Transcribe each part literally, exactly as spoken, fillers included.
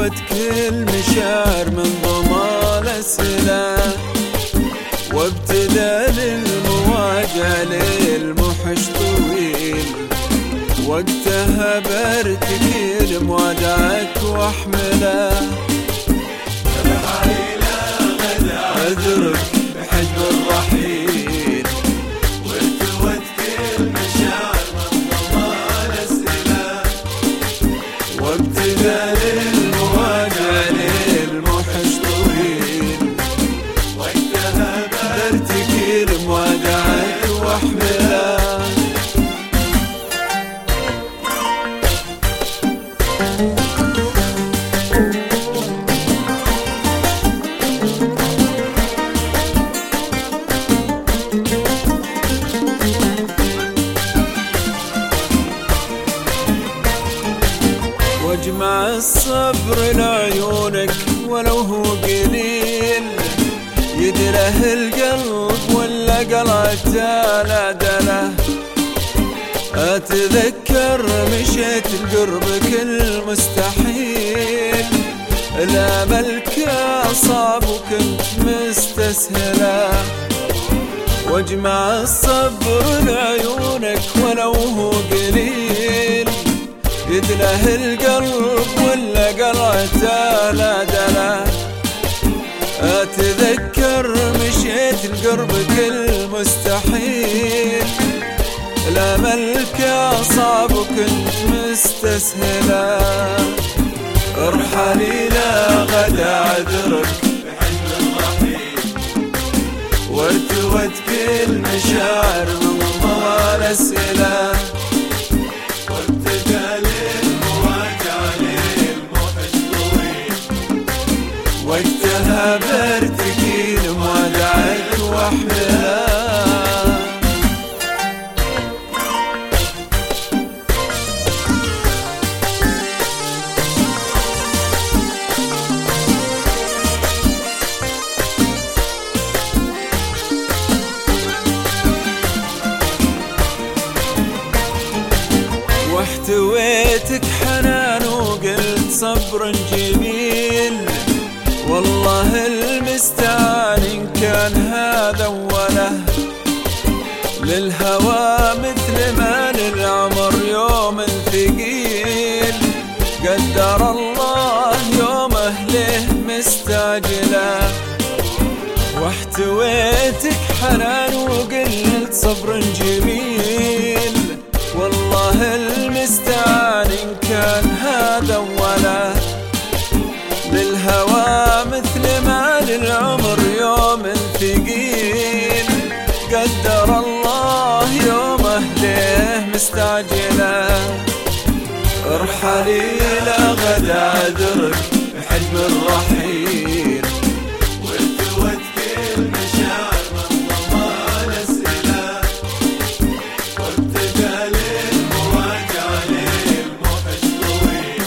كل مشاعر من ضمان السلاح، وابتدى للمواجع للمحش طويل، وقتها برتكي لموادعك واحمله. عذرك بحجم الرحيل، والتوت كل مشاعر من ضمان السلاح، وابتدى للمواجع للمحش طويل، وقتها برتكي لموادعك واحمله. واجمع الصبر لعيونك ولو هو قليل، يدره القلب ولا قلعته العدله. أتذكر مشيت لقربك المستحيل، الأمل كان صعب وكنت مستسهله. واجمع الصبر لعيونك ولو هو قليل، يدله القلب ولا قلعته العدله. أتذكر مشيت لقربك المستحيل، الأمل كان صعب وكنت مستسهله. ارحلي لا غدا عذرك بحجم الرحيل، وارتوت كل مشاعر من ضمان السلاح، وابتدى للمواجع للمحش طويل، وقتها برتكي لموادعك واحمله. واحتويتك حنان وقلت صبر جميل، والله المستعان إن كان هذا وله. للهوى مثل ما للعمر يوم ثقيل، قدر الله يوم أهله مستعجله. واحتويتك حنان وقلت صبر جميل، والله المستعان إن كان هذا ولا. للهوى مثل ما للعمر يوم ثقيل، قدر الله يوم أهله مستعجله. ارحلي لا غدا عذرك بحجم الرحيل، والتوت كل مشاعر من ضمان السلاح، وابتدى للمواجع للمحش طويل،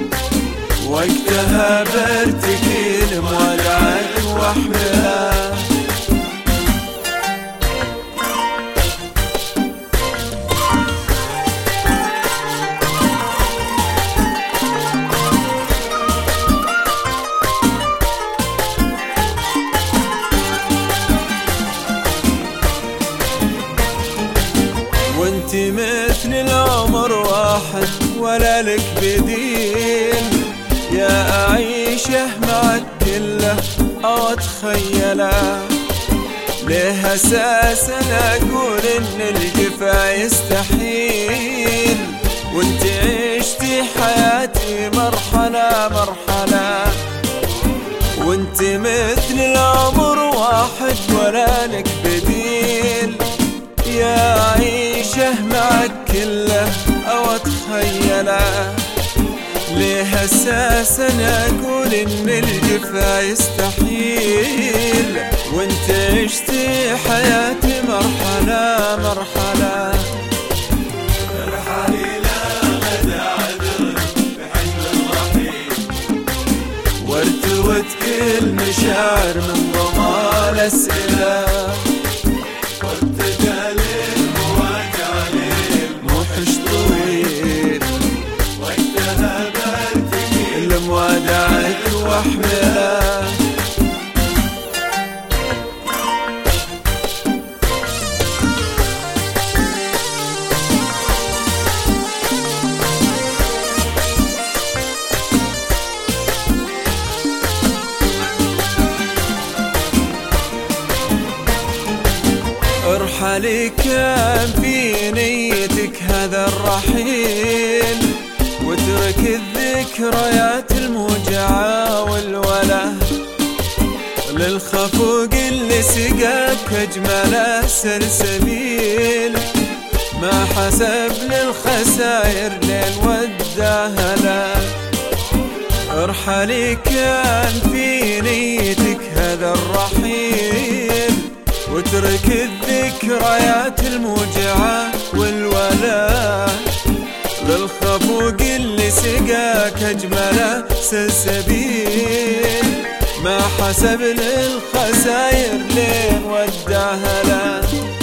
وقتها برتكي لموادعك واحمله. وانتي مثل العمر واحد ولا لك بديل، يا أعيشه معك كله أو أتخيله. ليه أساسا أقول إن الجفا يستحيل، وانتي عشتي حياتي مرحلة مرحلة. وانتي مثل العمر واحد ولا لك بديل، يا أعيشه معك كله أو أتخيله. ليه أساسا أقول إن الجفا يستحيل، وانت عشتي حياتي مرحلة مرحلة. ارحلي لا غدا عذرك بحجم الرحيل، وارتوت كل مشاعر من ضمان السلاح، وابتدى للمواجع للمحش طويل، وقتها برتكي الموادع ارحلي كان في نيتك هذا الرحيل، واترك الذكريات الموجعة والوله للخفوق اللي سقاك أجمل سلسبيل، ما حسب للخساير لين وداها له. ارحلي كان في نيتك هذا الرحيل، واترك الذكريات الموجعة والولا للخفوق اللي سقاك أجمل سلسبيل، ما حسب للخساير لين وداها له.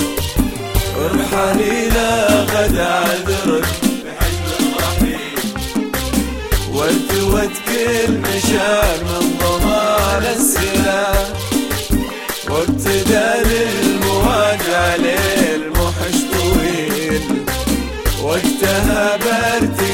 ارحلي لا غدا عذرك بحزن الرحيل، والتوت كل مشاعر من ضمان السلاح، وابتدى للمواجع ليل محش طويل، وقتها برتي